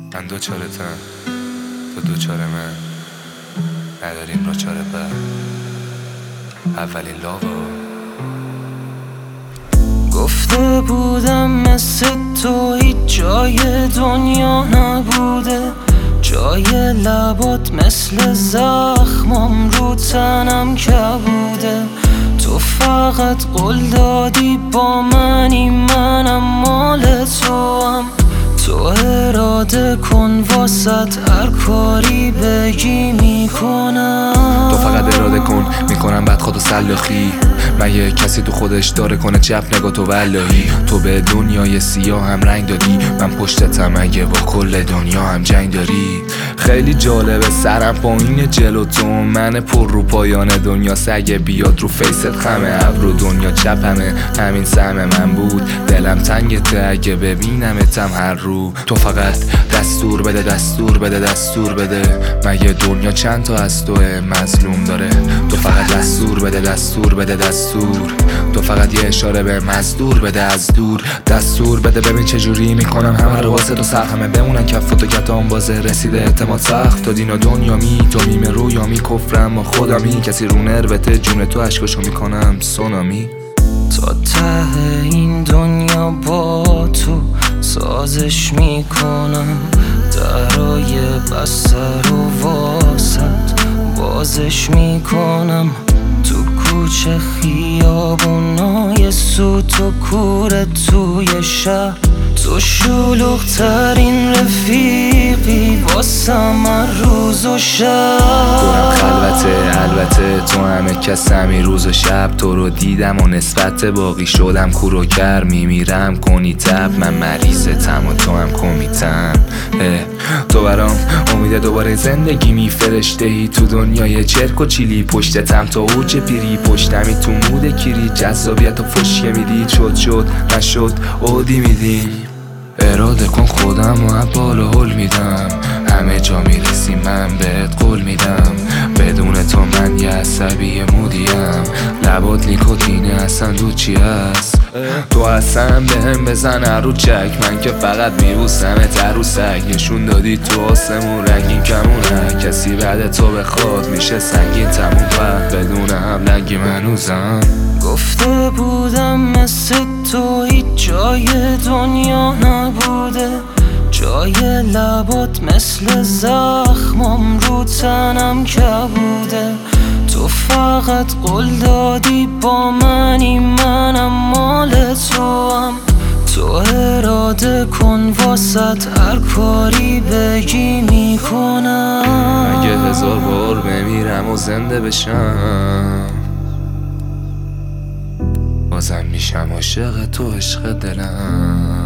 من دوچارتم تو دوچار من، نداریم را چاره بر اولین لاوا. گفته بودم مثل تو هیچ جای دنیا نبوده، جای لبات مثل زخمم رو تنم کبوده. تو فقط قول دادی با منی، منم مال تو هم. تو اراده کن واسط هر کاری بگی میکنم. تو فقط اراده کن میکنم بعد خودو سلاخی. مگه کسی تو خودش داره کنه چپ نگاه تو والهی. تو به دنیای سیاه هم رنگ دادی، من پشتتم اگه با کل دنیا هم جنگ داری. خیلی جالبه سرم پایین جلو تو، من پر رو پایان دنیا. سگه بیاد رو فیست خمه ابرو دنیا چپمه، همین سهم من بود دلم تنگته اگه ببینمتم هر رو. تو فقط دستور بده دستور بده دستور بده، مگه دنیا چند تا از توه مظلوم داره. تو فقط دستور بده دستور بده دستور، تو فقط یه اشاره به مزدور بده از دور. دستور بده ببین چجوری میکنم همه رو واسه تو سخت، همه بمونن کف تو کتام بازه رسیده اعتماد سخت. تو دین و دنیا می تو میم رویامی کفرم و خودمی، کسی رو نروته جون تو عشقشو میکنم سونامی. تا ته این دنیا با تو سازش میکنم، درای بستر و واسط بازش میکنم. تو کوچه خیابونای سوت و کور توی شهر، تو شلوغ ترین رفیقی واسم هر روز و شب. دورم خلوته البته تو همه کسمی، روز و شب تو رو دیدم و نسبت باقی شدم کور و کر. میمیرم کنی تب من مریضتم و تو هم کمیتم. تو برام امید دوباره زندگی می فرشته ای تو دنیای چرک و چیلی. پشتتم تا اوج پیری پشتمی تو مود کیری، جذابیت و فشیه میدی شد نشد عودی میدی. اراده کن خودم و بالا هل میدم، همه جا میرسی من بهت قول میدم. بدون تو من یه عصبی مودیم، لبات نیکوتینه اصلا دو چی هست. تو اصلا بهم بزن رو چک، من که فقط میبوسمت عروسک. نشون دادی تو آسمون رنگین کمونه، کسی بعد تو بخواد میشه سنگین تموم. و بدون هم لنگی منوزم. گفته بودم مثل تو هیچ جای دنیا نبوده، جای لبات مثل زخمم رو تنم کبوده. تو فقط قول دادی با منی، منم مال تو هم. تو اراده کن واسط هر کاری بگی میکنم. اگه 1000 بار بمیرم و زنده بشم، بازم میشم عاشق تو عشق دلم.